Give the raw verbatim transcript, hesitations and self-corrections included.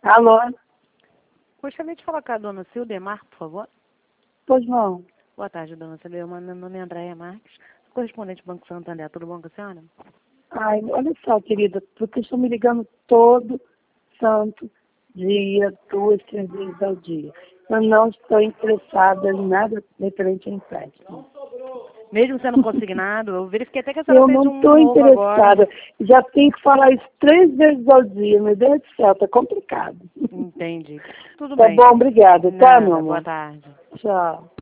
Alô? Gostaria de falar com a dona Cildemar, por favor. Pois não. Boa tarde, dona Cildemar. Meu nome é Andréia Marques, correspondente do Banco Santander. Tudo bom com a senhora? Ai, olha só, querida, porque estão me ligando todo santo dia, duas, três vezes ao dia. Eu não estou interessada em nada referente a empréstimo. Mesmo sendo consignado, eu verifiquei até que a senhora Eu fez não um estou novo interessada. agora. Já tenho que falar isso três vezes ao dia. Meu Deus do céu, tá complicado. Entendi. Tudo Tá bem. bom, obrigada. Tá, Nada. meu Boa amor? tarde. Tchau.